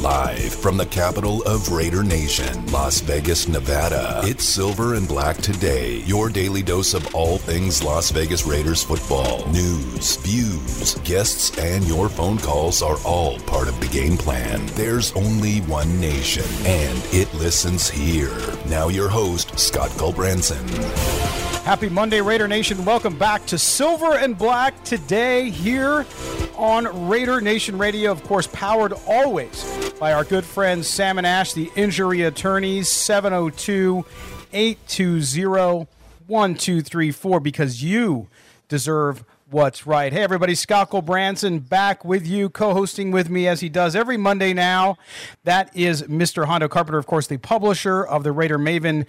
Live from the capital of Raider Nation, Las Vegas, Nevada. It's Silver and Black Today, your daily dose of all things Las Vegas Raiders football. News, views, guests, and your phone calls are all part of the game plan. There's only one nation, and it listens here. Now your host, Scott Gulbransen. Happy Monday, Raider Nation. Welcome back to Silver and Black Today here on Raider Nation Radio. Of course, powered always by our good friends Sam and Ash, the injury attorneys, 702-820-1234, because you deserve what's right. Hey, everybody, Scott Gulbransen back with you, co-hosting with me as he does every Monday now. That is Mr. Hondo Carpenter, of course, the publisher of the Raider Maven,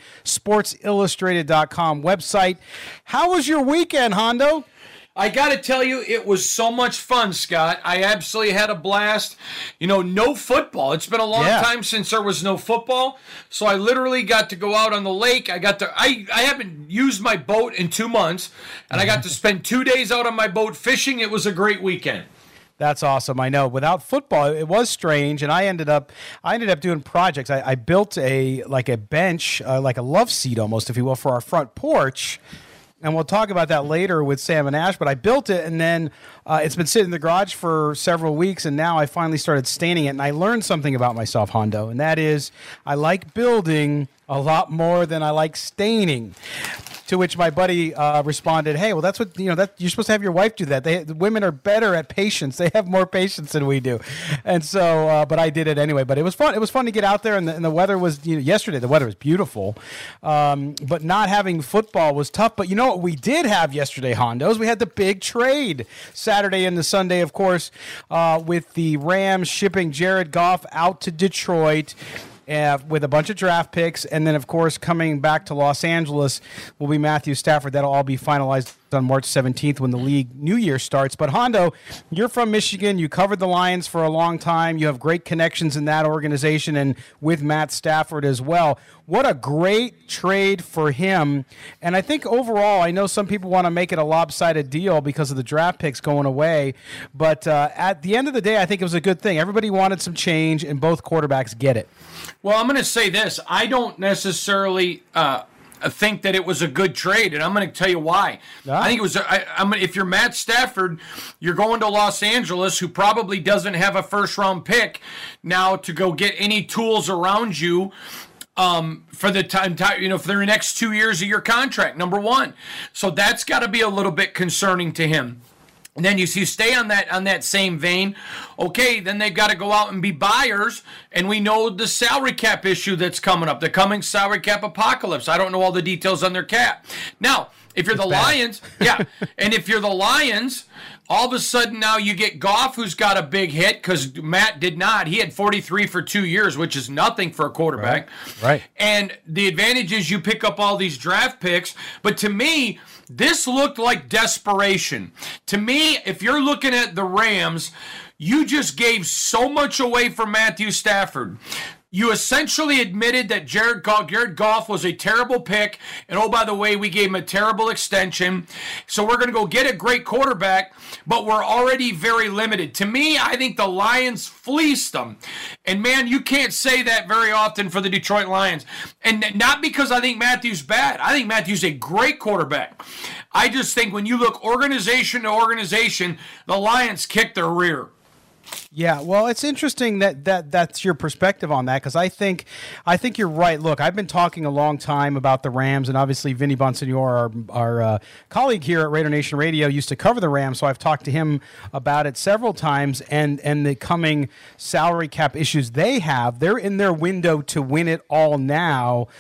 SportsIllustrated.com website. How was your weekend, Hondo? I got to tell you, it was so much fun, Scott. I absolutely had a blast. You know, no football. It's been a long time since there was no football, so I literally got to go out on the lake. I haven't used my boat in 2 months, and I got to spend 2 days out on my boat fishing. It was a great weekend. That's awesome. I know. Without football, it was strange, and I ended up doing projects. I built a bench, like a love seat almost, if you will, for our front porch. And we'll talk about that later with Sam and Ash, but I built it, and then it's been sitting in the garage for several weeks, and now I finally started staining it, and I learned something about myself, Hondo, and that is I like building a lot more than I like staining. To which my buddy responded, "Hey, well, that's what that you're supposed to have your wife do that. The women are better at patience. They have more patience than we do." And so, but I did it anyway. But it was fun. It was fun to get out there, and the weather was yesterday. The weather was beautiful, but not having football was tough. But you know what we did have yesterday, Hondos? We had the big trade Saturday and the Sunday, of course, with the Rams shipping Jared Goff out to Detroit. With a bunch of draft picks, and then, of course, coming back to Los Angeles will be Matthew Stafford. That'll all be finalized on March 17th when the league New Year starts. But, Hondo, you're from Michigan. You covered the Lions for a long time. You have great connections in that organization and with Matt Stafford as well. What a great trade for him. And I think overall, I know some people want to make it a lopsided deal because of the draft picks going away. But at the end of the day, I think it was a good thing. Everybody wanted some change, and both quarterbacks get it. Well, I'm going to say this. I don't necessarily think that it was a good trade, and I'm going to tell you why. I think it was. If you're Matt Stafford, you're going to Los Angeles, who probably doesn't have a first-round pick now to go get any tools around you for the time, for the next 2 years of your contract. Number one, so that's got to be a little bit concerning to him. And then you stay on that same vein. Okay, then they've got to go out and be buyers, and we know the salary cap issue that's coming up, the coming salary cap apocalypse. I don't know all the details on their cap. Now, if you're the Lions, and if you're the Lions, all of a sudden now you get Goff, who's got a big hit because Matt did not. He had 43 for 2 years, which is nothing for a quarterback. Right. And the advantage is you pick up all these draft picks. But to me, this looked like desperation. To me, if you're looking at the Rams, you just gave so much away for Matthew Stafford. You essentially admitted that Jared Goff was a terrible pick, and oh, by the way, we gave him a terrible extension. So we're going to go get a great quarterback, but we're already very limited. To me, I think the Lions fleeced them. And man, you can't say that very often for the Detroit Lions. And not because I think Matthew's bad. I think Matthew's a great quarterback. I just think when you look organization to organization, the Lions kicked their rear. Yeah, well, it's interesting that's your perspective on that, because I think you're right. Look, I've been talking a long time about the Rams, and obviously Vinny Bonsignore, our colleague here at Raider Nation Radio, used to cover the Rams, so I've talked to him about it several times, and the coming salary cap issues they have. They're in their window to win it all now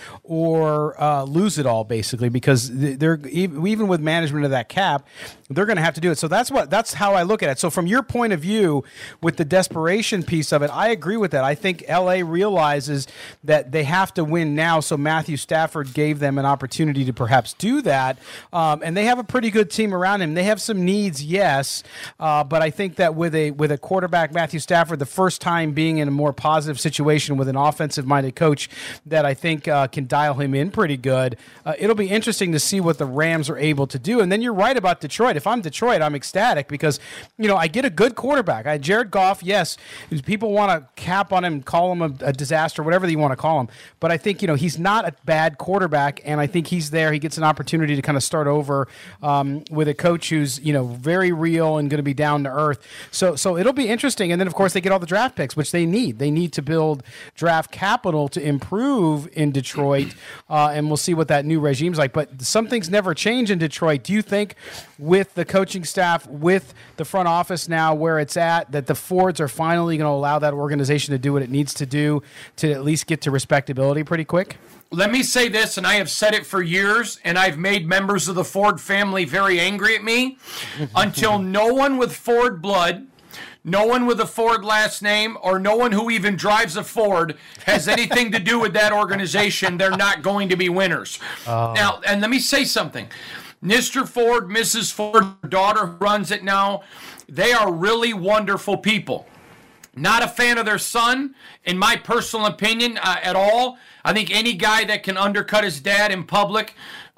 or lose it all, basically, because they're even with management of that cap, they're going to have to do it. So that's how I look at it. So from your point of view, with the desperation piece of it, I agree with that. I think LA realizes that they have to win now, so Matthew Stafford gave them an opportunity to perhaps do that. And they have a pretty good team around him. They have some needs, yes, but I think that with a quarterback, Matthew Stafford, the first time being in a more positive situation with an offensive-minded coach that I think can dial him in pretty good, it'll be interesting to see what the Rams are able to do. And then you're right about Detroit. if I'm Detroit, I'm ecstatic because, I get a good quarterback. Jared Goff, yes, people want to cap on him, call him a disaster, whatever you want to call him. But I think, he's not a bad quarterback, and I think he's there. He gets an opportunity to kind of start over with a coach who's, very real and going to be down to earth. So it'll be interesting. And then, of course, they get all the draft picks, which they need. They need to build draft capital to improve in Detroit, and we'll see what that new regime's like. But some things never change in Detroit. Do you think with the coaching staff, with the front office now where it's at, that the Fords are finally going to allow that organization to do what it needs to do to at least get to respectability pretty quick? Let me say this, and I have said it for years, and I've made members of the Ford family very angry at me. Until no one with Ford blood, no one with a Ford last name, or no one who even drives a Ford has anything to do with that organization, they're not going to be winners. Now, and let me say something. Mr. Ford, Mrs. Ford, her daughter who runs it now, they are really wonderful people. Not a fan of their son, in my personal opinion, at all. I think any guy that can undercut his dad in public,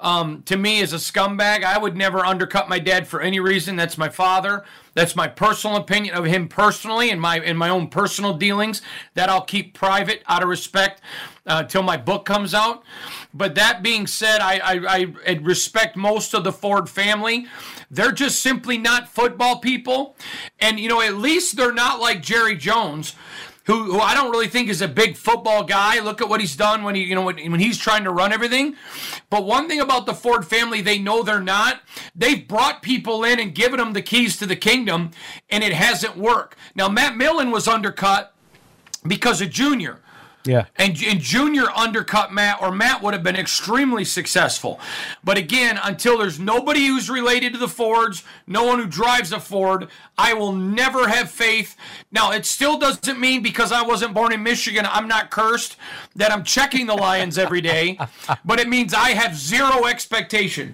to me, is a scumbag. I would never undercut my dad for any reason. That's my father. That's my personal opinion of him personally, in my own personal dealings. That I'll keep private out of respect till my book comes out. But that being said, I respect most of the Ford family. They're just simply not football people. And, at least they're not like Jerry Jones, who I don't really think is a big football guy. Look at what he's done when when he's trying to run everything. But one thing about the Ford family, they know they're not. They've brought people in and given them the keys to the kingdom, and it hasn't worked. Now, Matt Millen was undercut because of Junior. Yeah. And Junior undercut Matt, or Matt would have been extremely successful. But again, until there's nobody who's related to the Fords, no one who drives a Ford, I will never have faith. Now, it still doesn't mean because I wasn't born in Michigan, I'm not cursed, that I'm checking the Lions every day. But it means I have zero expectation.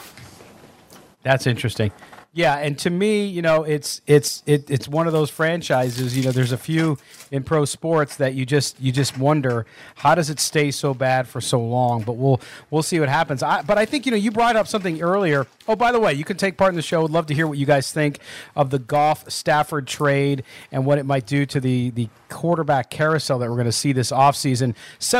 That's interesting. Yeah, and to me, it's one of those franchises. There's a few in pro sports that you just wonder, how does it stay so bad for so long? But we'll see what happens. But I think you brought up something earlier. Oh, by the way, you can take part in the show. Would love to hear what you guys think of the Goff-Stafford trade and what it might do to the quarterback carousel that we're going to see this offseason.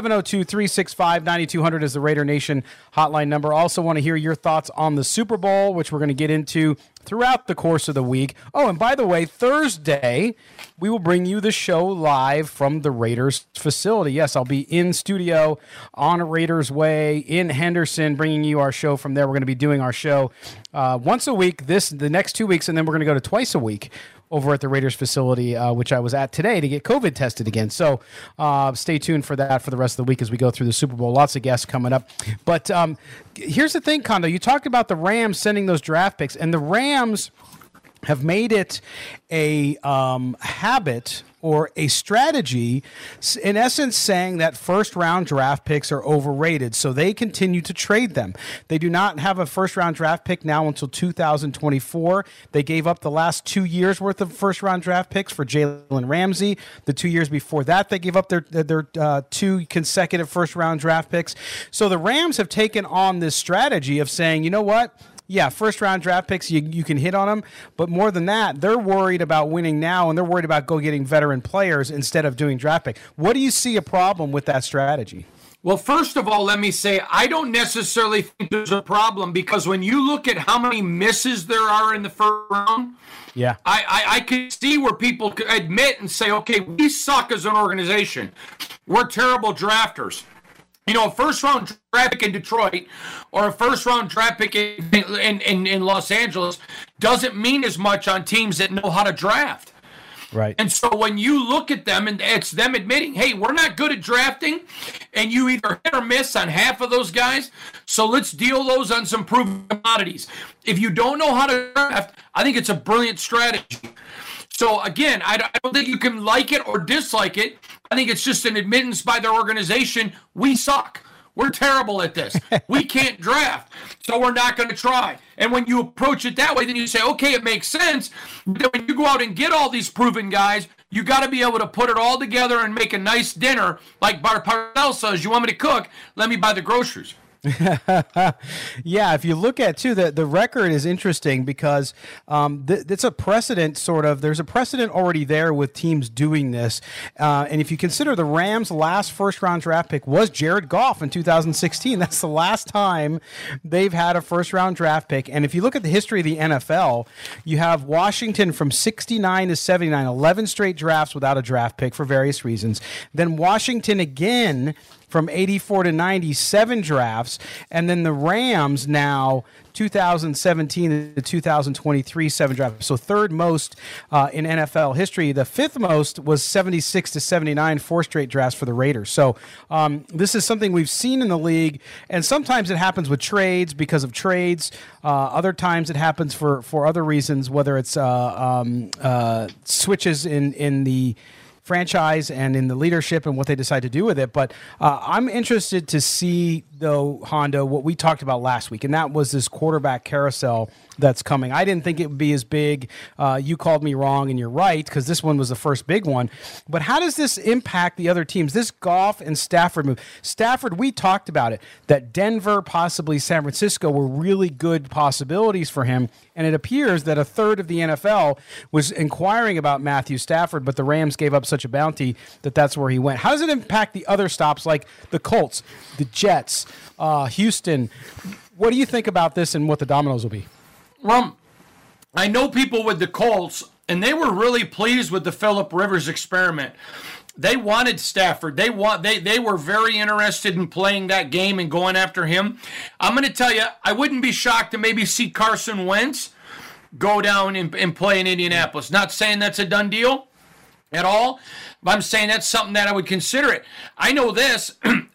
702-365-9200 is the Raider Nation hotline number. Also want to hear your thoughts on the Super Bowl, which we're going to get into throughout the course of the week. Oh, and by the way, Thursday, we will bring you the show live from the Raiders facility. Yes, I'll be in studio on Raiders Way in Henderson, bringing you our show from there. We're going to be doing our show once a week the next 2 weeks, and then we're going to go to twice a week over at the Raiders facility, which I was at today to get COVID tested again. So stay tuned for that for the rest of the week as we go through the Super Bowl. Lots of guests coming up. But here's the thing, Kondo. You talked about the Rams sending those draft picks, and the Rams have made it a habit or a strategy, in essence saying that first-round draft picks are overrated, so they continue to trade them. They do not have a first-round draft pick now until 2024. They gave up the last 2 years' worth of first-round draft picks for Jalen Ramsey. The 2 years before that, they gave up their 2 consecutive first-round draft picks. So the Rams have taken on this strategy of saying, you know what? Yeah, first-round draft picks, you can hit on them. But more than that, they're worried about winning now, and they're worried about getting veteran players instead of doing draft pick. What do you see a problem with that strategy? Well, first of all, let me say, I don't necessarily think there's a problem, because when you look at how many misses there are in the first round, yeah, I can see where people could admit and say, okay, we suck as an organization. We're terrible drafters. A first-round draft pick in Detroit or a first-round draft pick in Los Angeles doesn't mean as much on teams that know how to draft. Right. And so when you look at them, and it's them admitting, hey, we're not good at drafting, and you either hit or miss on half of those guys, so let's deal those on some proven commodities. If you don't know how to draft, I think it's a brilliant strategy. So, again, I don't think you can like it or dislike it. I think it's just an admittance by their organization, we suck. We're terrible at this. We can't draft, so we're not going to try. And when you approach it that way, then you say, okay, it makes sense. But when you go out and get all these proven guys, you got to be able to put it all together and make a nice dinner like Bart Parcells says, you want me to cook? Let me buy the groceries. Yeah, if you look at too, the record is interesting because it's a precedent sort of. There's a precedent already there with teams doing this, and if you consider the Rams' last first-round draft pick was Jared Goff in 2016. That's the last time they've had a first-round draft pick. And if you look at the history of the NFL, you have Washington from 69 to 79, 11 straight drafts without a draft pick for various reasons. Then Washington again from 84 to 97 drafts, and then the Rams now 2017 to 2023 7 drafts. So third most in NFL history. The fifth most was 76 to 79, 4 straight drafts for the Raiders. So this is something we've seen in the league, and sometimes it happens with trades because of trades. Other times it happens for other reasons, whether it's switches in the franchise and in the leadership and what they decide to do with it. But I'm interested to see, though, Hondo, what we talked about last week, and that was this quarterback carousel that's coming. I didn't think it would be as big. You called me wrong, and you're right, because this one was the first big one. But how does this impact the other teams? This Goff and Stafford move. Stafford, we talked about it, that Denver, possibly San Francisco, were really good possibilities for him. And it appears that a third of the NFL was inquiring about Matthew Stafford, but the Rams gave up such a bounty that that's where he went. How does it impact the other stops like the Colts, the Jets, Houston? What do you think about this and what the dominoes will be? Well, I know people with the Colts, and they were really pleased with the Phillip Rivers experiment. They wanted Stafford. They were very interested in playing that game and going after him. I'm going to tell you, I wouldn't be shocked to maybe see Carson Wentz go down and play in Indianapolis. Not saying that's a done deal at all, but I'm saying that's something that I would consider it. I know this,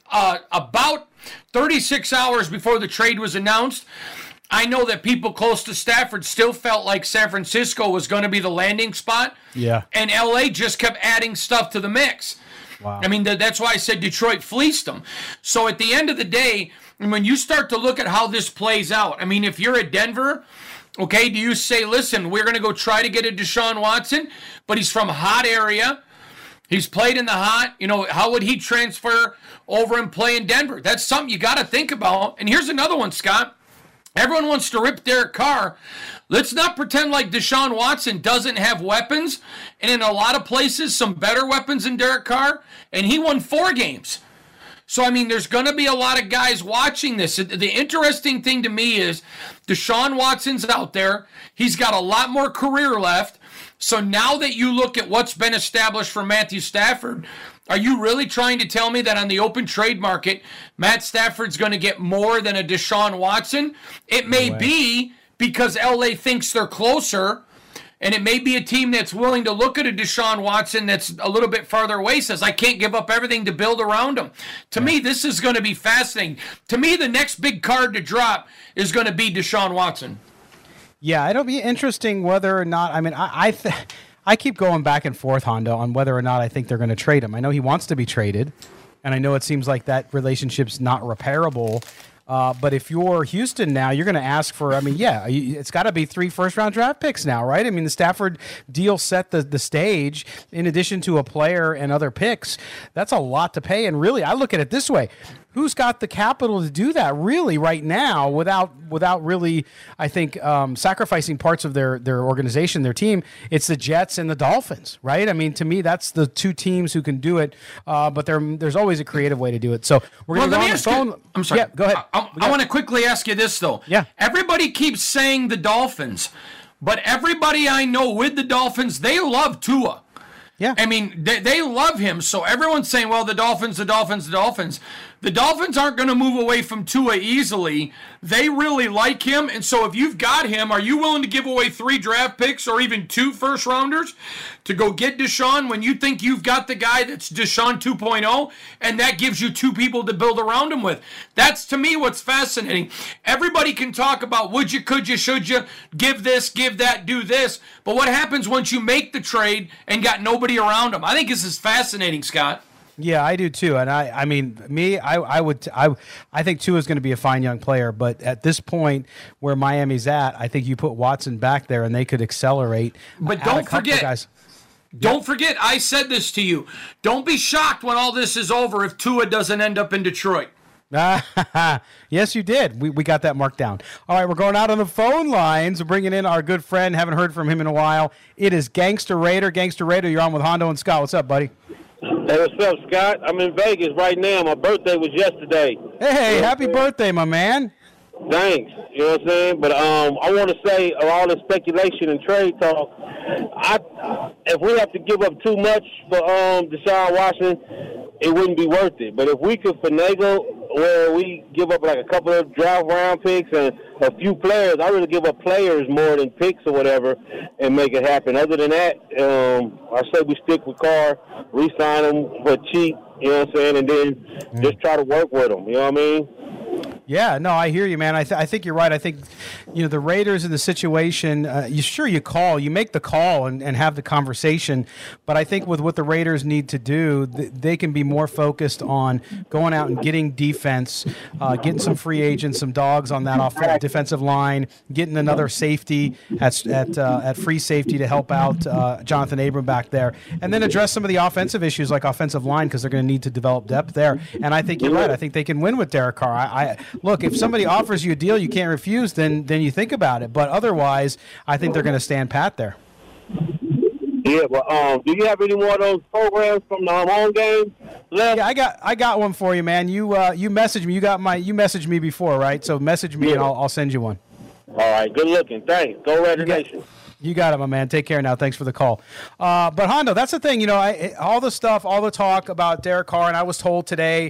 about 36 hours before the trade was announced, I know that people close to Stafford still felt like San Francisco was going to be the landing spot. Yeah. And LA just kept adding stuff to the mix. Wow. I mean, that's why I said Detroit fleeced them. So at the end of the day, when you start to look at how this plays out, I mean, if you're at Denver, okay, do you say, listen, we're going to go try to get a Deshaun Watson, but he's from a hot area. He's played in the hot. You know, how would he transfer over and play in Denver? That's something you got to think about. And here's another one, Scott. Everyone wants to rip Derek Carr. Let's not pretend like Deshaun Watson doesn't have weapons, and in a lot of places, some better weapons than Derek Carr, and he won 4 games. So, I mean, there's going to be a lot of guys watching this. The interesting thing to me is Deshaun Watson's out there. He's got a lot more career left. So now that you look at what's been established for Matthew Stafford, are you really trying to tell me that on the open trade market, Matt Stafford's going to get more than a Deshaun Watson? It may be because LA thinks they're closer, and it may be a team that's willing to look at a Deshaun Watson that's a little bit farther away, says, I can't give up everything to build around him. To me, this is going to be fascinating. To me, the next big card to drop is going to be Deshaun Watson. Yeah, it'll be interesting whether or not, I mean, I keep going back and forth, Hondo, on whether or not I think they're going to trade him. I know he wants to be traded, and I know it seems like that relationship's not repairable. But if you're Houston now, you're going to ask for, I mean, yeah, it's got to be 3 first-round draft picks now, right? I mean, the Stafford deal set the stage in addition to a player and other picks. That's a lot to pay. And really, I look at it this way. Who's got the capital to do that really right now without really, I think, sacrificing parts of their organization, their team? It's the Jets and the Dolphins, right? I mean, to me, that's the 2 teams who can do it, but there's always a creative way to do it. So we're going to go on the phone. I'm sorry. Yeah, go ahead. I want to quickly ask you this, though. Yeah. Everybody keeps saying the Dolphins, but everybody I know with the Dolphins, they love Tua. Yeah. I mean, they love him. So everyone's saying, well, the Dolphins. The Dolphins aren't going to move away from Tua easily. They really like him. And so if you've got him, are you willing to give away 3 draft picks or even 2 first-rounders to go get Deshaun when you think you've got the guy that's Deshaun 2.0, and that gives you 2 people to build around him with? That's, to me, what's fascinating. Everybody can talk about would you, could you, should you, give this, give that, do this. But what happens once you make the trade and got nobody around him? I think this is fascinating, Scott. Yeah, I do too, and I mean, I think Tua is going to be a fine young player, but at this point where Miami's at, I think you put Watson back there and they could accelerate. But don't forget, I said this to you. Don't be shocked when all this is over if Tua doesn't end up in Detroit. Yes, you did. We got that marked down. All right, we're going out on the phone lines. We're bringing in our good friend. Haven't heard from him in a while. It is Gangster Raider. Gangster Raider, you're on with Hondo and Scott. What's up, buddy? Hey, what's up, Scott? I'm in Vegas right now. My birthday was yesterday. Hey, happy birthday, my man. Thanks. You know what I'm saying? But I want to say, all this speculation and trade talk, if we have to give up too much for Deshaun Watson, it wouldn't be worth it. But if we could finagle where we give up like a couple of draft round picks and a few players, I really give up players more than picks or whatever and make it happen. Other than that, I say we stick with Carr, re-sign him for cheap, you know what I'm saying, and then just try to work with him, you know what I mean? Yeah, no, I hear you, man. I think you're right. I think, the Raiders in the situation, you call, you make the call and have the conversation. But I think with what the Raiders need to do, they can be more focused on going out and getting defense, getting some free agents, some dogs on that defensive line, getting another safety at free safety to help out Jonathan Abram back there, and then address some of the offensive issues like offensive line because they're going to need to develop depth there. And I think you're right. I think they can win with Derek Carr. Look, if somebody offers you a deal you can't refuse, then you think about it. But otherwise, I think they're going to stand pat there. Yeah, well, do you have any more of those programs from the home game left? Yeah, I got one for you, man. You messaged me. You messaged me before, right? So message me and I'll send you one. All right, good looking. Thanks. Go Raider Nation. You got it, my man. Take care now. Thanks for the call. But Hondo, that's the thing. All the stuff, all the talk about Derek Carr, and I was told today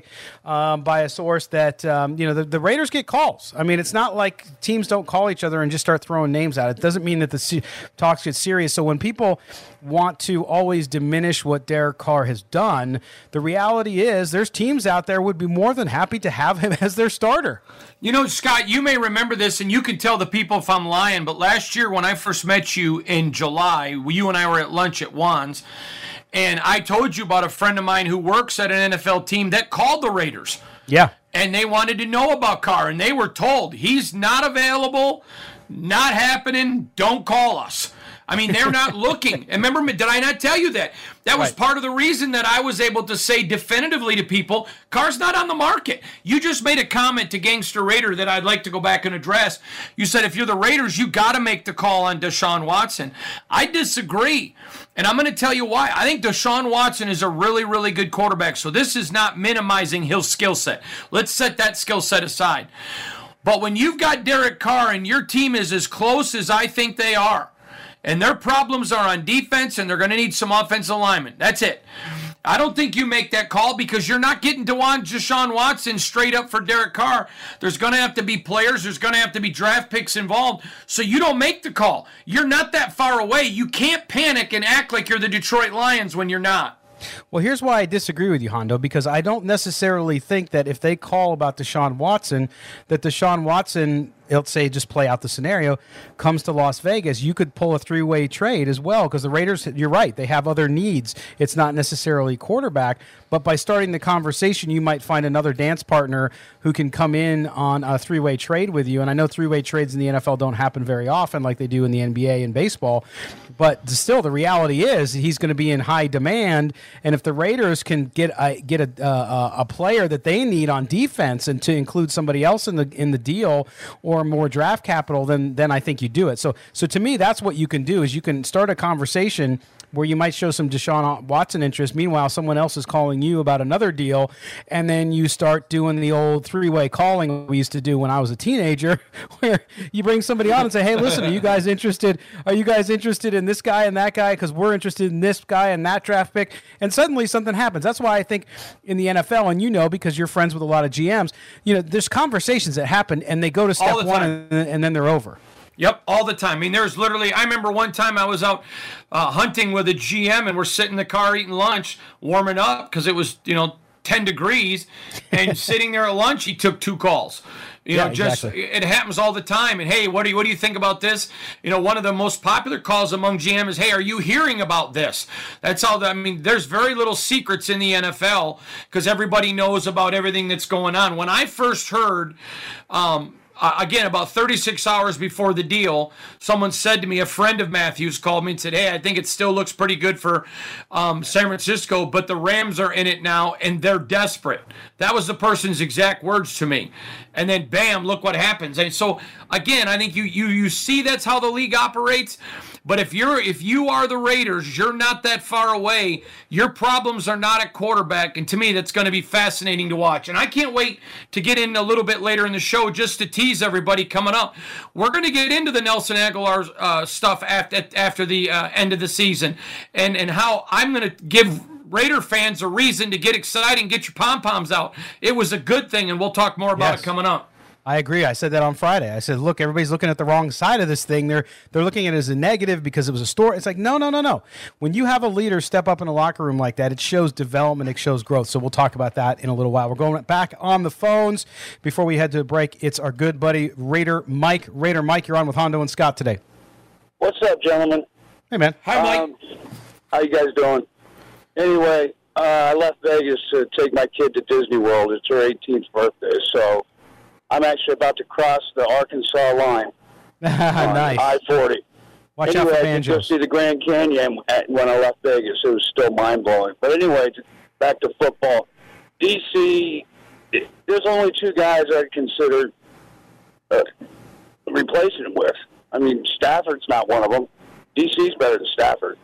by a source that the Raiders get calls. I mean, it's not like teams don't call each other and just start throwing names out. It doesn't mean that the talks get serious. So when people want to always diminish what Derek Carr has done, the reality is there's teams out there would be more than happy to have him as their starter. Scott, you may remember this, and you can tell the people if I'm lying, but last year when I first met you in July, you and I were at lunch at Juan's, and I told you about a friend of mine who works at an NFL team that called the Raiders. Yeah. And they wanted to know about Carr, and they were told, he's not available, not happening, don't call us. I mean, they're not looking. And remember, did I not tell you that? That was part of the reason that I was able to say definitively to people, Carr's not on the market. You just made a comment to Gangster Raider that I'd like to go back and address. You said if you're the Raiders, you got to make the call on Deshaun Watson. I disagree. And I'm going to tell you why. I think Deshaun Watson is a really, really good quarterback. So this is not minimizing his skill set. Let's set that skill set aside. But when you've got Derek Carr and your team is as close as I think they are, and their problems are on defense, and they're going to need some offensive alignment. That's it. I don't think you make that call because you're not getting Deshaun Watson straight up for Derek Carr. There's going to have to be players. There's going to have to be draft picks involved. So you don't make the call. You're not that far away. You can't panic and act like you're the Detroit Lions when you're not. Well, here's why I disagree with you, Hondo, because I don't necessarily think that if they call about Deshaun Watson, that Deshaun Watson, let's say just play out the scenario, comes to Las Vegas. You could pull a three-way trade as well because the Raiders, you're right, they have other needs. It's not necessarily quarterback, but by starting the conversation, you might find another dance partner who can come in on a three-way trade with you. And I know three-way trades in the NFL don't happen very often like they do in the NBA and baseball, but still the reality is he's going to be in high demand. And if the Raiders can get a player that they need on defense and to include somebody else in the deal or more draft capital, then I think you do it. So to me, that's what you can do is you can start a conversation where you might show some Deshaun Watson interest. Meanwhile, someone else is calling you about another deal, and then you start doing the old three-way calling we used to do when I was a teenager, where you bring somebody on and say, hey, listen, are you guys interested in this guy and that guy? Because we're interested in this guy and that draft pick. And suddenly something happens. That's why I think in the NFL, and because you're friends with a lot of GMs, there's conversations that happen, and they go to step one, and then they're over. Yep, all the time. I mean, there's literally, I remember one time I was out hunting with a GM, and we're sitting in the car eating lunch, warming up, because it was, 10 degrees, and sitting there at lunch, he took 2 calls. Exactly. It happens all the time. And, hey, what do you think about this? One of the most popular calls among GM is, hey, are you hearing about this? That's all. There's very little secrets in the NFL because everybody knows about everything that's going on. When I first heard again, about 36 hours before the deal, someone said to me, a friend of Matthews called me today, I think it still looks pretty good for San Francisco, but the Rams are in it now, and they're desperate. That was the person's exact words to me. And then, bam, look what happens. And so, again, I think you see that's how the league operates. But if you are the Raiders, you're not that far away. Your problems are not at quarterback, and to me, that's going to be fascinating to watch. And I can't wait to get in a little bit later in the show just to tease everybody coming up. We're going to get into the Nelson Aguilar stuff after the end of the season, and how I'm going to give Raider fans a reason to get excited and get your pom-poms out. It was a good thing, and we'll talk more about it coming up. I agree. I said that on Friday. I said, look, everybody's looking at the wrong side of this thing. They're looking at it as a negative because it was a story. It's like, no. When you have a leader step up in a locker room like that, it shows development, it shows growth. So we'll talk about that in a little while. We're going back on the phones. Before we head to a break, it's our good buddy, Raider Mike. Raider Mike, you're on with Hondo and Scott today. What's up, gentlemen? Hey, man. Hi, Mike. How you guys doing? Anyway, I left Vegas to take my kid to Disney World. It's her 18th birthday, so I'm actually about to cross the Arkansas line nice. I-40. Watch out for I banjos. could go see the Grand Canyon when I left Vegas. It was still mind-blowing. But anyway, back to football. D.C., there's only two guys I'd consider replacing him with. I mean, Stafford's not one of them. D.C.'s better than Stafford.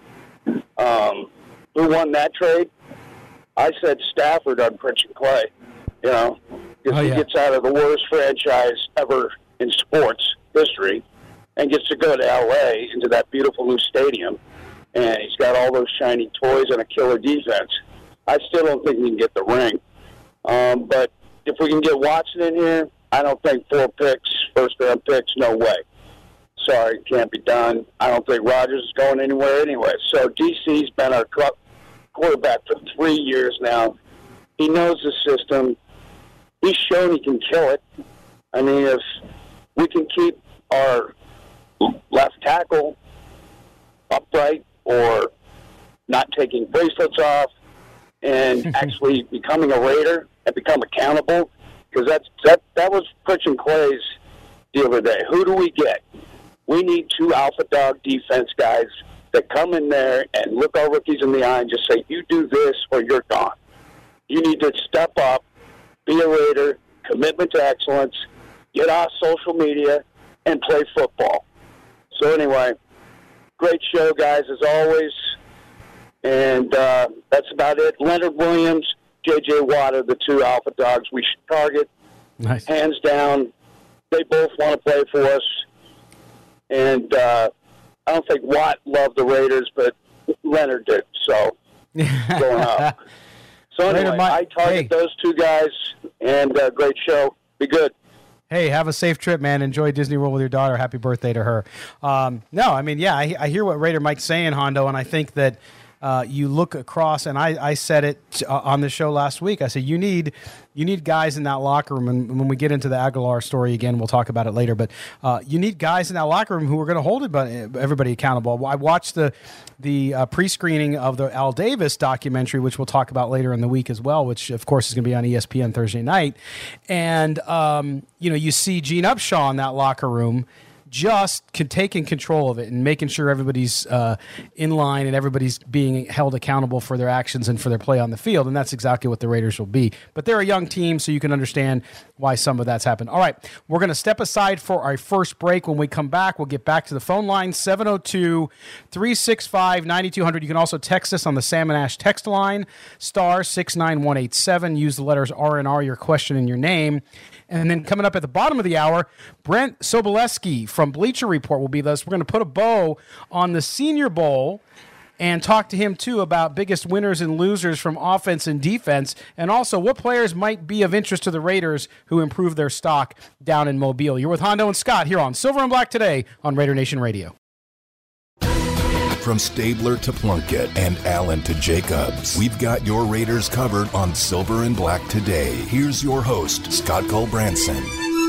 Who won that trade? I said Stafford on Prince and Clay, because he gets out of the worst franchise ever in sports history and gets to go to L.A. into that beautiful new stadium, and he's got all those shiny toys and a killer defense. I still don't think he can get the ring. But if we can get Watson in here, I don't think 4 picks, first-round picks, no way. Sorry, it can't be done. I don't think Rodgers is going anywhere anyway. So DC's been our quarterback for 3 years now. He knows the system. He's shown he can kill it. I mean, if we can keep our left tackle upright or not taking bracelets off and actually becoming a Raider and become accountable, because that was Pritch and Clay's the other day. Who do we get? We need 2 alpha dog defense guys that come in there and look our rookies in the eye and just say, you do this or you're gone. You need to step up, be a Raider, commitment to excellence, get off social media, and play football. So anyway, great show, guys, as always. And that's about it. Leonard Williams, J.J. Watt are the 2 alpha dogs we should target. Nice. Hands down, they both want to play for us. And I don't think Watt loved the Raiders, but Leonard did. So going up. So anyway, I target those 2 guys, and great show. Be good. Hey, have a safe trip, man. Enjoy Disney World with your daughter. Happy birthday to her. I hear what Raider Mike's saying, Hondo, and I think that you look across, and I said it on the show last week. I said you need guys in that locker room, and when we get into the Aguilar story again, we'll talk about it later. But you need guys in that locker room who are going to hold everybody accountable. I watched the pre-screening of the Al Davis documentary, which we'll talk about later in the week as well, which of course is going to be on ESPN Thursday night. And you see Gene Upshaw in that locker room, just taking control of it and making sure everybody's in line and everybody's being held accountable for their actions and for their play on the field. And that's exactly what the Raiders will be. But they're a young team, so you can understand why some of that's happened. All right, we're going to step aside for our first break. When we come back, we'll get back to the phone line, 702-365-9200. You can also text us on the Salmon Ash text line, star 69187. Use the letters R&R, your question and your name. And then coming up at the bottom of the hour, Brent Sobolewski from Bleacher Report will be with us. We're going to put a bow on the Senior Bowl and talk to him, too, about biggest winners and losers from offense and defense, and also what players might be of interest to the Raiders who improve their stock down in Mobile. You're with Hondo and Scott here on Silver and Black today on Raider Nation Radio. From Stabler to Plunkett and Allen to Jacobs, we've got your Raiders covered on Silver and Black today. Here's your host, Scott Culbranson.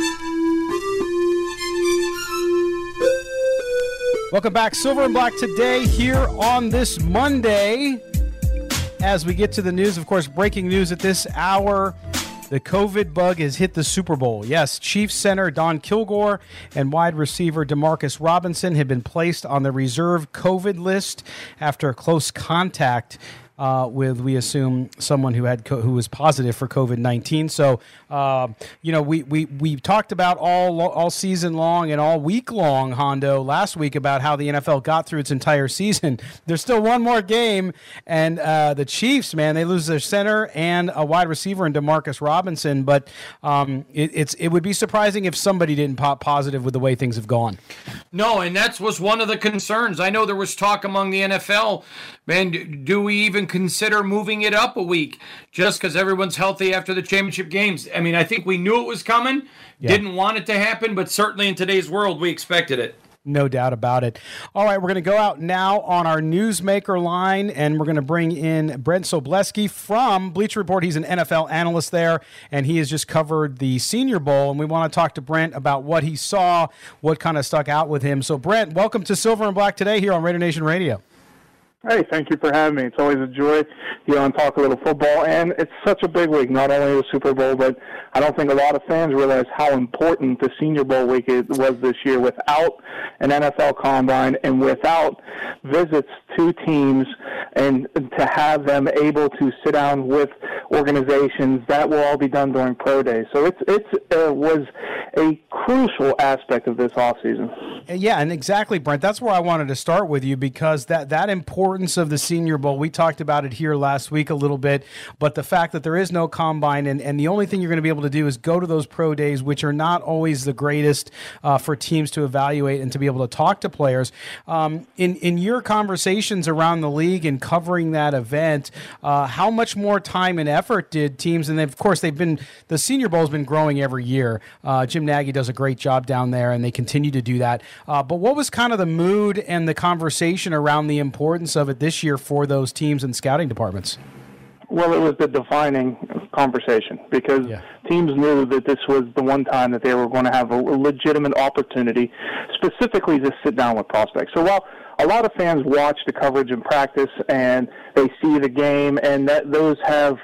Welcome back, Silver and Black today here on this Monday. As we get to the news, of course, breaking news at this hour, The COVID bug has hit the Super Bowl. Yes, Chiefs center Don Kilgore and wide receiver Demarcus Robinson have been placed on the reserve COVID list after close contact with, we assume, someone who was positive for COVID-19. So, we talked about all season long and all week long, Hondo, last week about how the NFL got through its entire season. There's still one more game, and the Chiefs, man, they lose their center and a wide receiver in Demarcus Robinson. But it would be surprising if somebody didn't pop positive with the way things have gone. No, and that was one of the concerns. I know there was talk among the NFL, man, do we even consider moving it up a week just because everyone's healthy after the championship games? I mean, I think we knew it was coming, didn't want it to happen, but certainly in today's world, we expected it. No doubt about it. All right, we're going to go out now on our Newsmaker line, and we're going to bring in Brent Sobleski from Bleacher Report. He's an NFL analyst there, and he has just covered the Senior Bowl, and we want to talk to Brent about what he saw, what kind of stuck out with him. So, Brent, welcome to Silver and Black Today here on Raider Nation Radio. Hey, thank you for having me. It's always a joy to get on talk a little football, and it's such a big week, not only the Super Bowl, but I don't think a lot of fans realize how important the Senior Bowl week was this year without an NFL Combine and without visits to teams and to have them able to sit down with organizations. That will all be done during pro days. So it was a crucial aspect of this offseason. Yeah, and exactly, Brent. That's where I wanted to start with you, because that importance of the Senior Bowl, we talked about it here last week a little bit, but the fact that there is no combine and the only thing you're going to be able to do is go to those pro days, which are not always the greatest for teams to evaluate and to be able to talk to players. In your conversations around the league and covering that event, how much more time and effort did teams, and of course the Senior Bowl has been growing every year. Jim Nagy does a great job down there, and they continue to do that. But what was kind of the mood and the conversation around the importance of it this year for those teams and scouting departments? Well, it was the defining conversation because teams knew that this was the one time that they were going to have a legitimate opportunity specifically to sit down with prospects. So while a lot of fans watch the coverage in practice and they see the game, and those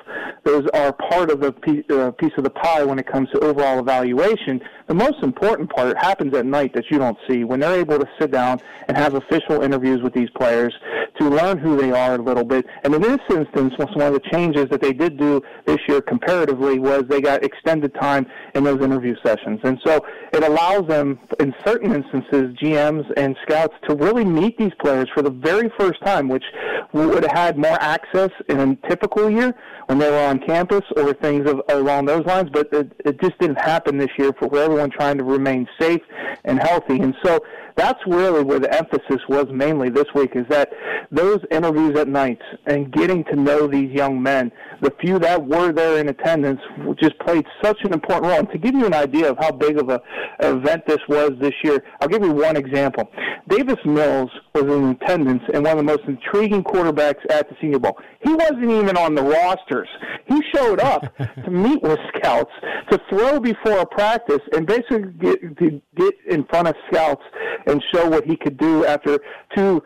are part of the piece of the pie when it comes to overall evaluation. The most important part happens at night that you don't see when they're able to sit down and have official interviews with these players to learn who they are a little bit. And in this instance, one of the changes that they did do this year comparatively was they got extended time in those interview sessions. And so it allows them, in certain instances, GMs and scouts to really meet these players for the very first time, which would have had more access in a typical year when they were on campus or things along those lines, but it just didn't happen this year for everyone trying to remain safe and healthy. And so that's really where the emphasis was mainly this week, is that those interviews at night and getting to know these young men, the few that were there in attendance, just played such an important role. And to give you an idea of how big of an event this was this year, I'll give you one example. Davis Mills was in attendance and one of the most intriguing quarterbacks at the Senior Bowl. He wasn't even on the rosters. He showed up to meet with scouts, to throw before a practice, and basically get in front of scouts and show what he could do after two,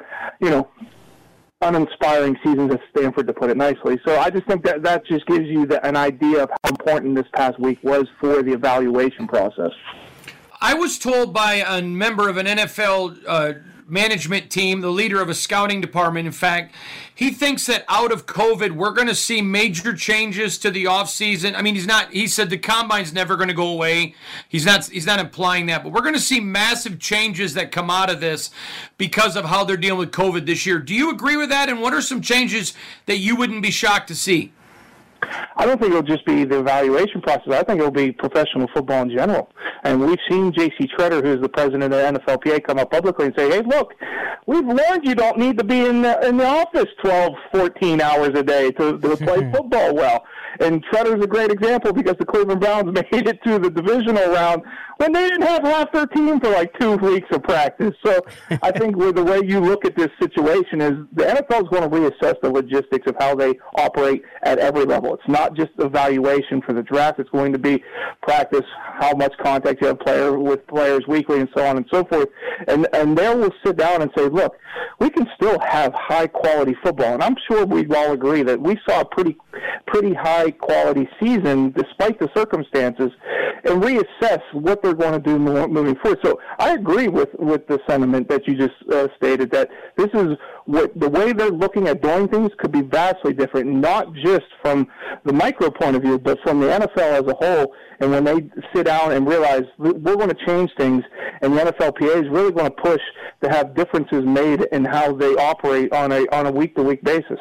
uninspiring seasons at Stanford, to put it nicely. So I just think that just gives you an idea of how important this past week was for the evaluation process. I was told by a member of an NFL management team, the leader of a scouting department, in fact, he thinks that out of COVID, we're going to see major changes to the offseason. I mean, he said the combine's never going to go away. He's not implying that, but we're going to see massive changes that come out of this because of how they're dealing with COVID this year. Do you agree with that? And what are some changes that you wouldn't be shocked to see? I don't think it'll just be the evaluation process. I think it'll be professional football in general. And we've seen J.C. Treader, who's the president of the NFLPA, come up publicly and say, hey, look, we've learned you don't need to be in the office 12, 14 hours a day to play football well. And Treader's a great example because the Cleveland Browns made it to the divisional round when they didn't have half their team for like 2 weeks of practice. So I think with the way you look at this situation is the NFL is going to reassess the logistics of how they operate at every level. It's not just evaluation for the draft. It's going to be practice, how much contact you have with players weekly, and so on and so forth. And they will sit down and say, look, we can still have high-quality football. And I'm sure we'd all agree that we saw a pretty pretty high-quality season despite the circumstances and reassess what they're going to do moving forward. So I agree with the sentiment that you just stated, that this is what the way they're looking at doing things could be vastly different, not just from the micro point of view, but from the NFL as a whole. And when they sit down and realize we're going to change things, and the NFLPA is really going to push to have differences made in how they operate on a week-to-week basis.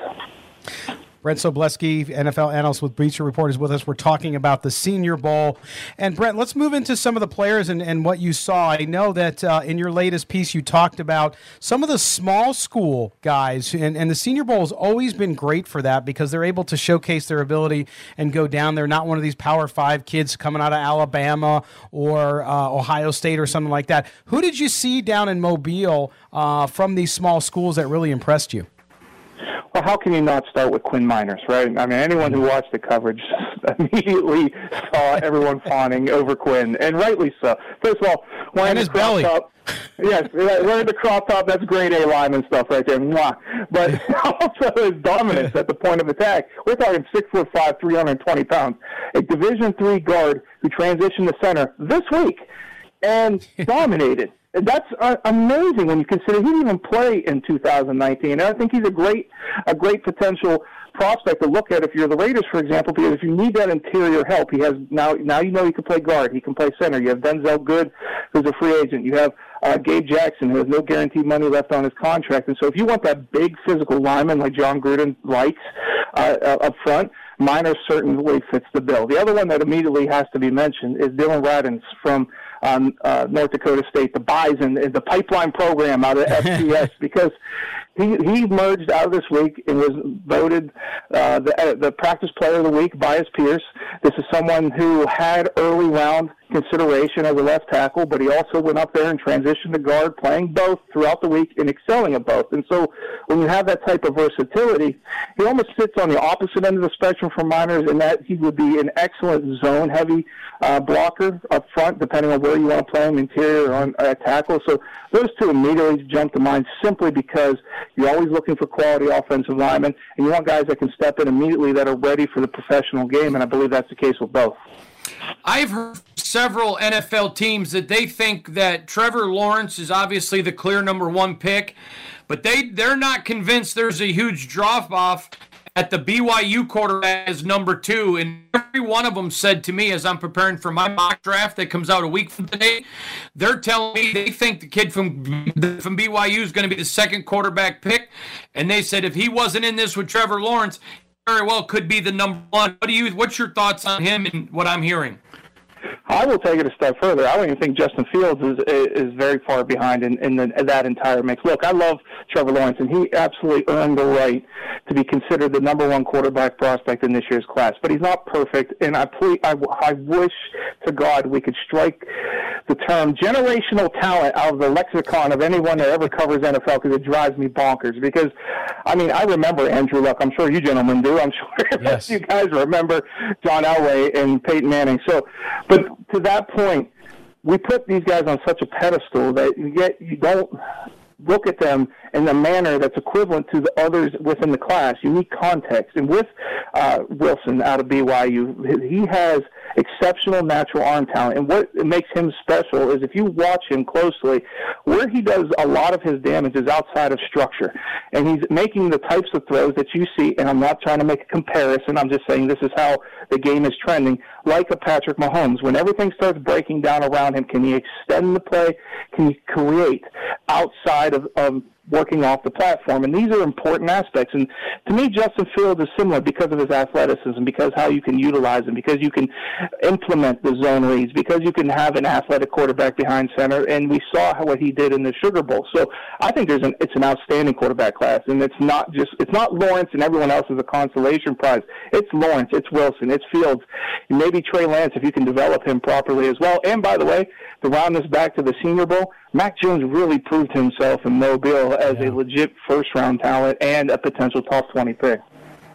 Brent Sobleski, NFL analyst with Bleacher Report, is with us. We're talking about the Senior Bowl. And, Brent, let's move into some of the players and what you saw. I know that in your latest piece you talked about some of the small school guys, and the Senior Bowl has always been great for that because they're able to showcase their ability and go down there. Not one of these Power 5 kids coming out of Alabama or Ohio State or something like that. Who did you see down in Mobile from these small schools that really impressed you? Well, how can you not start with Quinn Miners, right? I mean, anyone who watched the coverage immediately saw everyone fawning over Quinn, and rightly so. First of all, wearing his belly. Top, yes, wearing the crop top, that's grade A lineman stuff right there. Mwah. But also his dominance at the point of attack. We're talking 6'5", 320 pounds. A Division III guard who transitioned to center this week and dominated. That's amazing when you consider he didn't even play in 2019. And I think he's a great potential prospect to look at if you're the Raiders, for example, because if you need that interior help, he has now you know he can play guard, he can play center. You have Denzel Good, who's a free agent. You have Gabe Jackson, who has no guaranteed money left on his contract. And so if you want that big physical lineman like John Gruden likes up front, Miners certainly fits the bill. The other one that immediately has to be mentioned is Dylan Radins from North Dakota State, the Bison, the pipeline program out of FCS, because he merged out of this week and was voted the practice player of the week by his peers. This is someone who had early round consideration as a left tackle, but he also went up there and transitioned to guard, playing both throughout the week and excelling at both. And so when you have that type of versatility, he almost sits on the opposite end of the spectrum for Miners in that he would be an excellent zone-heavy blocker up front, depending on where you want to play him, interior or on tackle. So those two immediately jump to mind simply because you're always looking for quality offensive linemen, and you want guys that can step in immediately that are ready for the professional game, and I believe that's the case with both. I've heard several NFL teams that they think that Trevor Lawrence is obviously the clear number one pick, but they're not convinced there's a huge drop-off at the BYU quarterback as number 2, and every one of them said to me as I'm preparing for my mock draft that comes out a week from today, they're telling me they think the kid from BYU is going to be the second quarterback pick, and they said if he wasn't in this with Trevor Lawrence, very well could be the number 1. What's your thoughts on him and what I'm hearing? I will take it a step further. I don't even think Justin Fields is very far behind in that entire mix. Look, I love Trevor Lawrence, and he absolutely earned the right to be considered the number 1 quarterback prospect in this year's class. But he's not perfect, and I wish to God we could strike the term generational talent out of the lexicon of anyone that ever covers NFL, because it drives me bonkers. Because, I mean, I remember Andrew Luck. I'm sure you gentlemen do. I'm sure yes. You guys remember John Elway and Peyton Manning. So, but to that point, we put these guys on such a pedestal that you don't look at them in a manner that's equivalent to the others within the class. You need context. And with Wilson out of BYU, he has exceptional natural arm talent. And what makes him special is if you watch him closely, where he does a lot of his damage is outside of structure. And he's making the types of throws that you see, and I'm not trying to make a comparison, I'm just saying this is how the game is trending, like a Patrick Mahomes. When everything starts breaking down around him, can he extend the play? Can he create outside of working off the platform? And these are important aspects. And to me, Justin Fields is similar because of his athleticism, because how you can utilize him, because you can implement the zone reads, because you can have an athletic quarterback behind center. And we saw what he did in the Sugar Bowl. So I think it's an outstanding quarterback class. And it's not Lawrence and everyone else is a consolation prize. It's Lawrence, it's Wilson, it's Fields, and maybe Trey Lance if you can develop him properly as well. And by the way, to round this back to the Senior Bowl, Mac Jones really proved himself in Mobile as a legit first-round talent and a potential top 20 pick.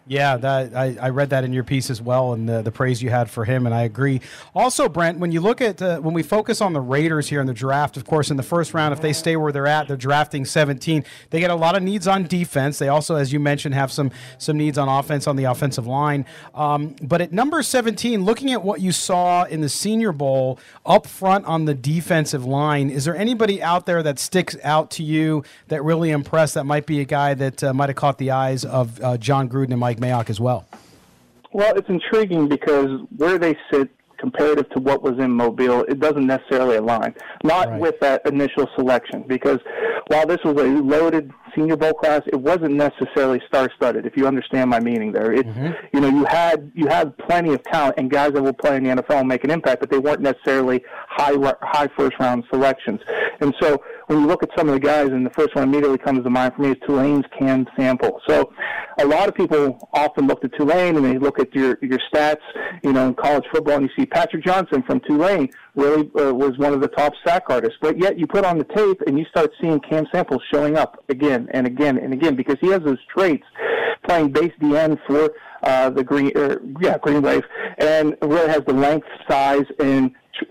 Yeah, I read that in your piece as well, and the praise you had for him, and I agree. Also, Brent, when you look at when we focus on the Raiders here in the draft, of course, in the first round, if they stay where they're at, they're drafting 17. They get a lot of needs on defense. They also, as you mentioned, have some needs on offense on the offensive line. But at number 17, looking at what you saw in the Senior Bowl up front on the defensive line, is there anybody out there that sticks out to you that really impressed? That might be a guy that might have caught the eyes of John Gruden and Mike Mayock as well. Well, it's intriguing because where they sit comparative to what was in Mobile, it doesn't necessarily align. Not with that initial selection, because while this was a loaded Senior Bowl class, it wasn't necessarily star-studded, if you understand my meaning there. It's, you know, you had plenty of talent and guys that will play in the NFL and make an impact, but they weren't necessarily high first-round selections. And so when you look at some of the guys, and the first one immediately comes to mind for me is Tulane's Cam Sample. So a lot of people often look at Tulane and they look at your stats, you know, in college football, and you see Patrick Johnson from Tulane really was one of the top sack artists. But yet you put on the tape and you start seeing Cam Sample showing up again and again and again, because he has those traits, playing base DN for the Green Wave, and really has the length, size, and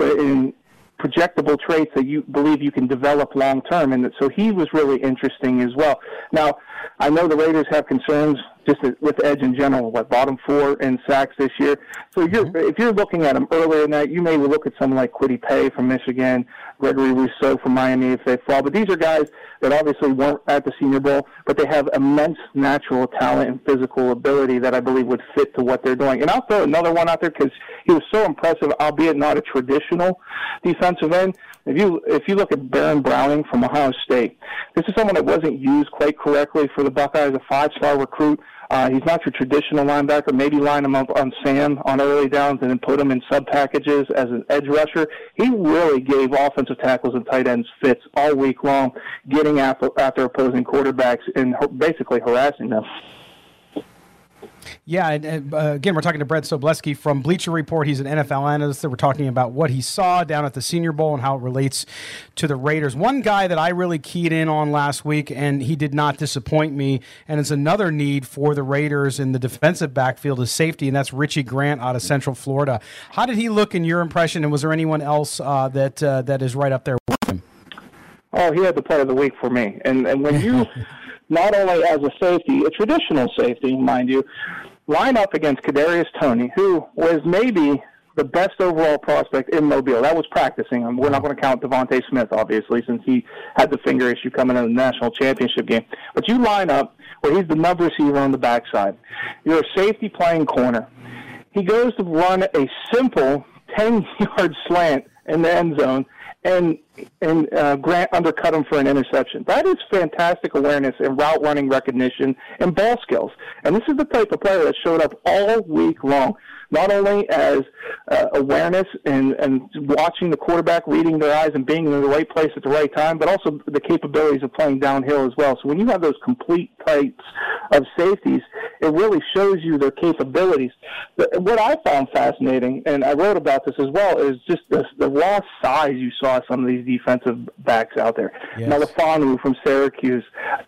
projectable traits that you believe you can develop long term, and so he was really interesting as well. Now, I know the Raiders have concerns just with edge in general, bottom 4 in sacks this year. So if you're looking at them earlier in that, you may look at someone like Kwity Paye from Michigan, Gregory Rousseau from Miami if they fall. But these are guys that obviously weren't at the Senior Bowl, but they have immense natural talent and physical ability that I believe would fit to what they're doing. And I'll throw another one out there because he was so impressive, albeit not a traditional defensive end. If you look at Baron Browning from Ohio State, this is someone that wasn't used quite correctly for the Buckeyes, a 5-star recruit. He's not your traditional linebacker. Maybe line him up on Sam on early downs and then put him in sub packages as an edge rusher. He really gave offensive tackles and tight ends fits all week long, getting after opposing quarterbacks and basically harassing them. Yeah, and again, we're talking to Brent Sobleski from Bleacher Report. He's an NFL analyst. We're talking about what he saw down at the Senior Bowl and how it relates to the Raiders. One guy that I really keyed in on last week, and he did not disappoint me, and it's another need for the Raiders in the defensive backfield is safety, and that's Richie Grant out of Central Florida. How did he look in your impression, and was there anyone else that is right up there with him? Oh, he had the play of the week for me. And when you, not only as a safety, a traditional safety, mind you, line up against Kadarius Toney, who was maybe the best overall prospect in Mobile. That was practicing. We're not going to count Devontae Smith, obviously, since he had the finger issue coming in the national championship game. But you line up where he's the number receiver on the backside. You're a safety playing corner. He goes to run a simple 10-yard slant in the end zone, and Grant undercut him for an interception. That is fantastic awareness and route running recognition and ball skills. And this is the type of player that showed up all week long, not only as awareness and watching the quarterback, reading their eyes and being in the right place at the right time, but also the capabilities of playing downhill as well. So when you have those complete types of safeties, it really shows you their capabilities. What I found fascinating, and I wrote about this as well, is just the raw size you saw some of these defensive backs out there. Yes. Malafanu from Syracuse,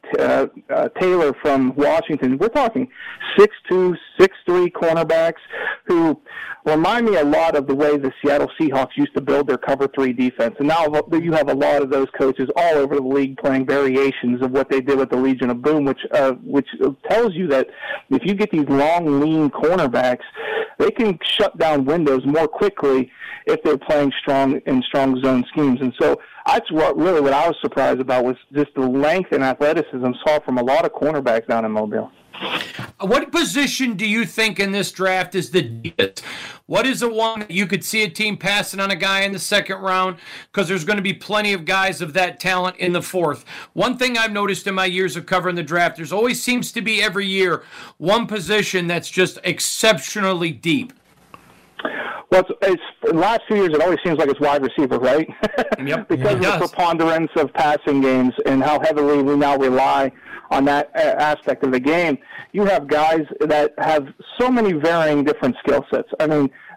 Taylor from Washington. We're talking 6'2", 6'3" cornerbacks who remind me a lot of the way the Seattle Seahawks used to build their cover 3 defense. And now you have a lot of those coaches all over the league playing variations of what they did with the Legion of Boom, which tells you that if you get these long, lean cornerbacks, they can shut down windows more quickly if they're playing strong zone schemes. And so that's what I was surprised about, was just the length and athleticism saw from a lot of cornerbacks down in Mobile. What position do you think in this draft is the deepest? What is the one that you could see a team passing on a guy in the second round? Because there's going to be plenty of guys of that talent in the fourth. One thing I've noticed in my years of covering the draft, there's always seems to be every year one position that's just exceptionally deep. Well, it's the last few years, it always seems like it's wide receiver, right? Yep. Because of the preponderance of passing games and how heavily we now rely on that aspect of the game. You have guys that have so many varying different skill sets. I mean,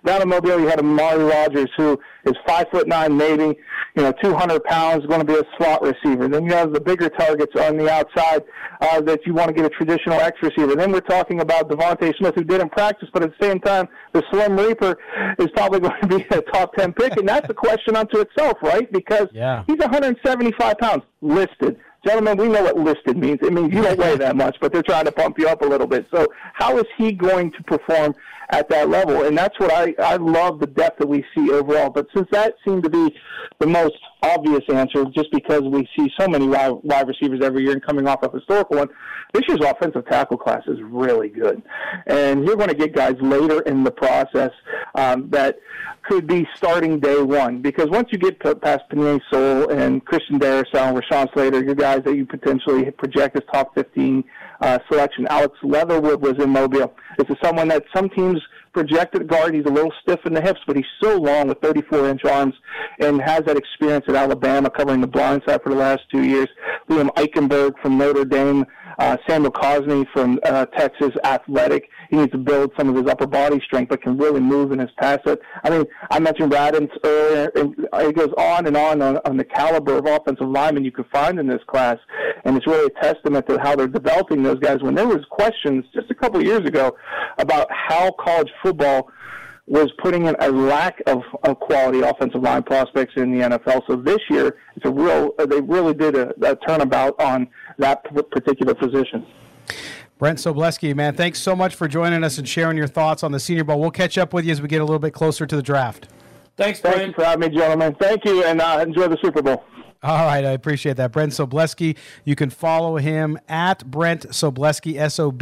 Down in Mobile, you had Amari Rogers, who is 5'9", maybe, 200 pounds, going to be a slot receiver. Then you have the bigger targets on the outside that you want to get a traditional X receiver. Then we're talking about Devontae Smith, who didn't practice, but at the same time, the Slim Reaper is probably going to be a top 10 pick, and that's a question unto itself, right? Because he's 175 pounds listed. Gentlemen, we know what listed means. It means you don't weigh that much, but they're trying to pump you up a little bit. So how is he going to perform at that level? And that's what I love, the depth that we see overall. But since that seemed to be the most obvious answer, just because we see so many wide receivers every year and coming off a historical one, this year's offensive tackle class is really good. And you're going to get guys later in the process that could be starting day one. Because once you get past Penei Sewell and Christian Darrisaw and Rashawn Slater, your guys that you potentially project as top 15 selection. Alex Leatherwood was in Mobile. This is someone that some teams projected guard. He's a little stiff in the hips, but he's so long with 34-inch arms and has that experience at Alabama covering the blind side for the last 2 years. Liam Eichenberg from Notre Dame. Samuel Cosme from Texas Athletic. He needs to build some of his upper body strength, but can really move in his pass set. I mean, I mentioned Radins earlier, and it goes on the caliber of offensive linemen you could find in this class, and it's really a testament to how they're developing those guys. When there was questions just a couple of years ago about how college football was putting in a lack of quality offensive line prospects in the NFL. So this year, they really did a turnabout on that particular position. Brent Sobleski, man, thanks so much for joining us and sharing your thoughts on the Senior Bowl. We'll catch up with you as we get a little bit closer to the draft. Thanks, Brent. Thank you for having me, gentlemen. Thank you, and enjoy the Super Bowl. All right, I appreciate that. Brent Sobleski, you can follow him at Brent Sobleski,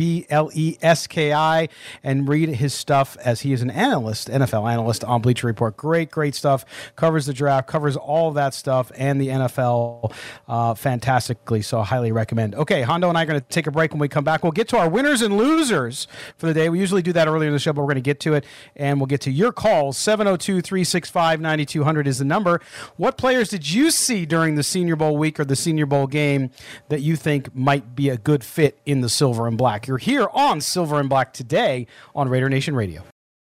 Sobleski, and read his stuff as he is an analyst, NFL analyst on Bleacher Report. Great stuff. Covers the draft, covers all of that stuff and the NFL fantastically, so I highly recommend. Okay, Hondo and I are going to take a break. When we come back, we'll get to our winners and losers for the day. We usually do that earlier in the show, but we're going to get to it, and we'll get to your calls. 702-365-9200 is the number. What players did you see during the Senior Bowl week or the Senior Bowl game that you think might be a good fit in the Silver and Black? You're here on Silver and Black today on Raider Nation Radio.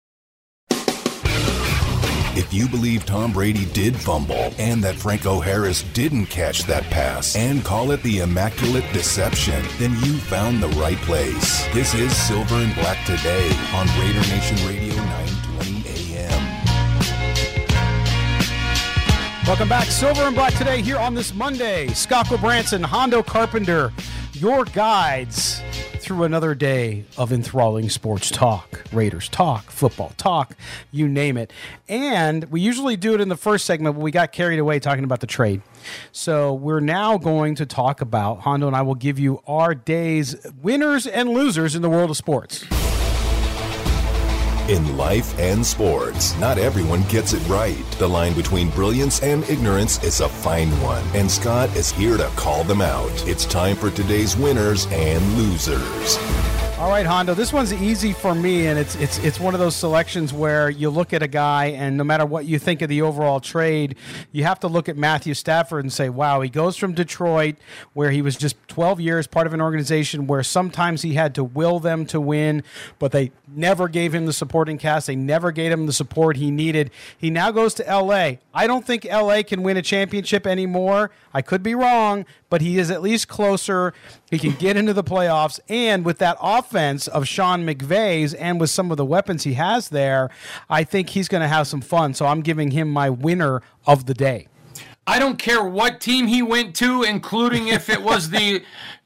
If you believe Tom Brady did fumble and that Franco Harris didn't catch that pass and call it the Immaculate Deception, then you found the right place. This is Silver and Black today on Raider Nation Radio 920 AM. Welcome back. Silver and Black today here on this Monday. Scocco Branson, Hondo Carpenter, your guides through another day of enthralling sports talk. Raiders talk, football talk, you name it. And we usually do it in the first segment, but we got carried away talking about the trade. So we're now going to talk about, Hondo and I will give you our day's winners and losers in the world of sports. In life and sports, not everyone gets it right. The line between brilliance and ignorance is a fine one, and Scott is here to call them out. It's time for today's winners and losers. All right, Hondo, this one's easy for me, and it's one of those selections where you look at a guy, and no matter what you think of the overall trade, you have to look at Matthew Stafford and say, wow, he goes from Detroit, where he was just 12 years part of an organization where sometimes he had to will them to win, but they never gave him the supporting cast. They never gave him the support he needed. He now goes to L.A. I don't think L.A. can win a championship anymore. I could be wrong, but he is at least closer. He can get into the playoffs, and with that offense of Sean McVay's and with some of the weapons he has there, I think he's going to have some fun. So I'm giving him my winner of the day. I don't care what team he went to, including if it was the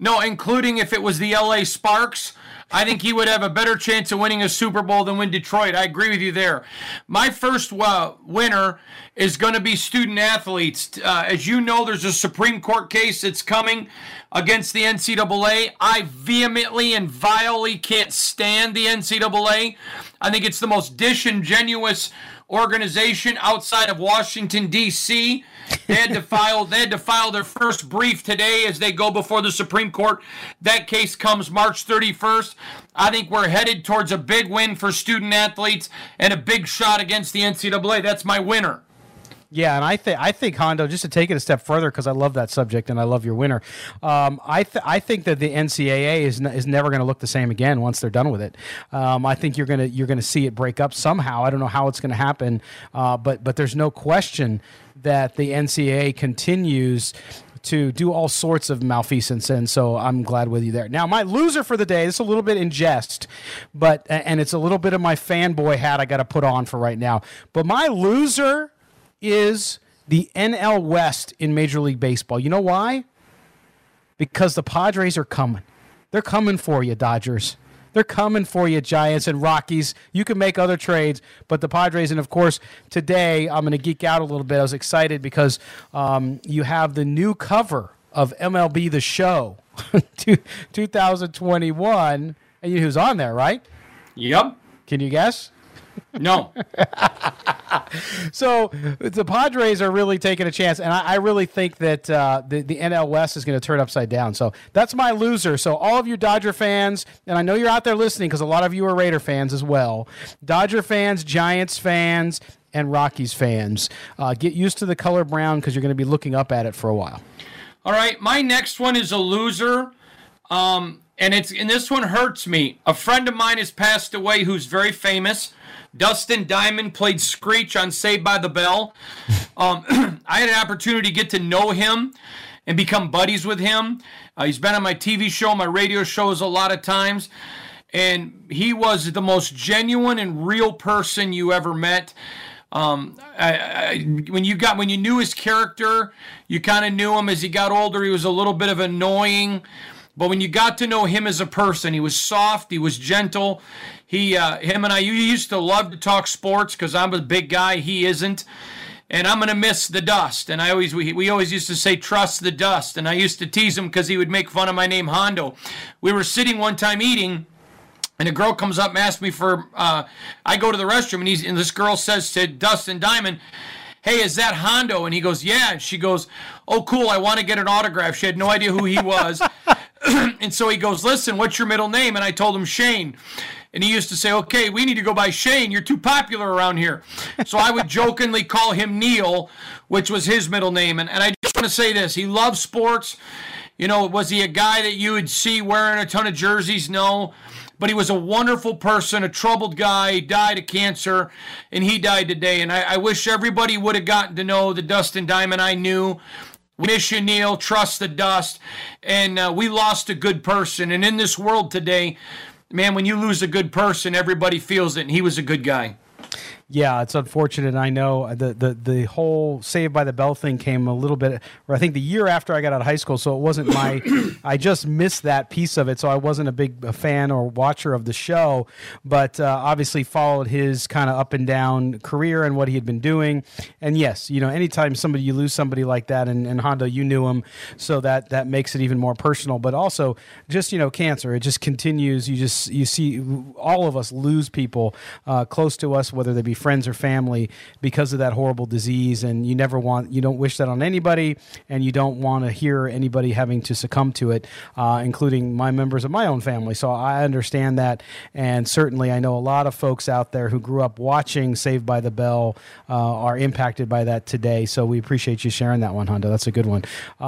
LA Sparks. I think he would have a better chance of winning a Super Bowl than win Detroit. I agree with you there. My first winner is going to be student athletes. As you know, there's a Supreme Court case that's coming against the NCAA. I vehemently and vilely can't stand the NCAA. I think it's the most disingenuous organization outside of Washington, D.C. They had to file their first brief today as they go before the Supreme Court. That case comes March 31st. I think we're headed towards a big win for student athletes and a big shot against the NCAA. That's my winner. Yeah, and I think Hondo, just to take it a step further, because I love that subject and I love your winner. I think that the NCAA is never going to look the same again once they're done with it. I think you're gonna see it break up somehow. I don't know how it's going to happen, but there's no question that the NCAA continues to do all sorts of malfeasance, and so I'm glad with you there. Now, my loser for the day, this is a little bit in jest, and it's a little bit of my fanboy hat I got to put on for right now. But my loser is the NL West in Major League Baseball. You know why? Because the Padres are coming. They're coming for you, Dodgers. They're coming for you, Giants and Rockies. You can make other trades, but the Padres, and of course, today I'm going to geek out a little bit. I was excited because you have the new cover of MLB The Show 2021, and you know who's on there, right? Yep. Can you guess? No. So the Padres are really taking a chance, and I really think that the NL West is going to turn upside down. So that's my loser. So all of you Dodger fans, and I know you're out there listening because a lot of you are Raider fans as well, Dodger fans, Giants fans, and Rockies fans, get used to the color brown because you're going to be looking up at it for a while. All right, my next one is a loser, and this one hurts me. A friend of mine has passed away who's very famous. Dustin Diamond played Screech on Saved by the Bell. I had an opportunity to get to know him and become buddies with him. He's been on my TV show, my radio shows a lot of times. And he was the most genuine and real person you ever met. When you knew his character, you kind of knew him. As he got older, he was a little bit of annoying. But when you got to know him as a person, he was soft, he was gentle. Him and I used to love to talk sports because I'm a big guy, he isn't. And I'm going to miss the dust. And we always used to say, trust the dust. And I used to tease him because he would make fun of my name, Hondo. We were sitting one time eating, and a girl comes up and asks me for, I go to the restroom, and this girl says to Dustin Diamond, hey, is that Hondo? And he goes, yeah. And she goes, oh, cool, I want to get an autograph. She had no idea who he was. And so he goes, listen, what's your middle name? And I told him Shane. And he used to say, okay, we need to go by Shane. You're too popular around here. So I would jokingly call him Neil, which was his middle name. And I just want to say this. He loved sports. You know, was he a guy that you would see wearing a ton of jerseys? No. But he was a wonderful person, a troubled guy. He died of cancer, and he died today. And I wish everybody would have gotten to know the Dustin Diamond I knew. We miss you, Neil. Trust the dust. And we lost a good person. And in this world today, man, when you lose a good person, everybody feels it, and he was a good guy. Yeah, it's unfortunate. I know the whole Saved by the Bell thing came a little bit, or I think the year after I got out of high school, so it wasn't my, I just missed that piece of it, so I wasn't a big fan or watcher of the show, but obviously followed his kind of up and down career and what he had been doing. And yes, you know, anytime you lose somebody like that, and Hondo, you knew him, so that makes it even more personal, but also just, you know, cancer, it just continues. You see all of us lose people close to us, whether they be friends or family, because of that horrible disease, and you don't wish that on anybody, and you don't want to hear anybody having to succumb to it, including my members of my own family. So I understand that, and certainly I know a lot of folks out there who grew up watching Saved by the Bell are impacted by that today, so we appreciate you sharing that one, Hondo. That's a good one.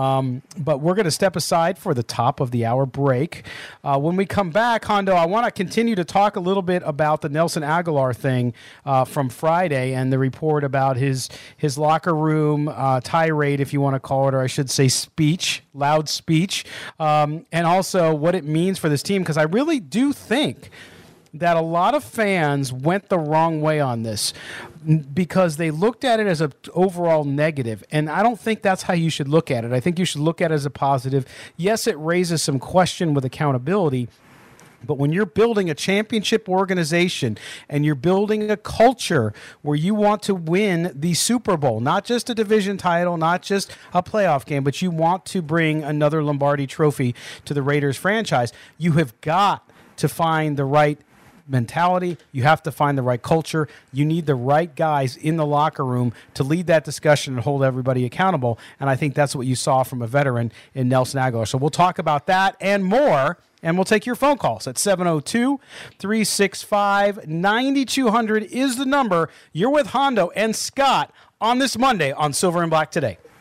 But we're going to step aside for the top of the hour break. When we come back, Hondo, I want to continue to talk a little bit about the Nelson Aguilar thing from Friday and the report about his locker room tirade, if you want to call it, or I should say loud speech, and also what it means for this team, because I really do think that a lot of fans went the wrong way on this because they looked at it as an overall negative, and I don't think that's how you should look at it. I think you should look at it as a positive. Yes, it raises some question with accountability, but when you're building a championship organization and you're building a culture where you want to win the Super Bowl, not just a division title, not just a playoff game, but you want to bring another Lombardi trophy to the Raiders franchise, you have got to find the right mentality. You have to find the right culture. You need the right guys in the locker room to lead that discussion and hold everybody accountable. And I think that's what you saw from a veteran in Nelson Aguilar. So we'll talk about that and more. And we'll take your phone calls at 702-365-9200 is the number. You're with Hondo and Scott on this Monday on Silver and Black Today.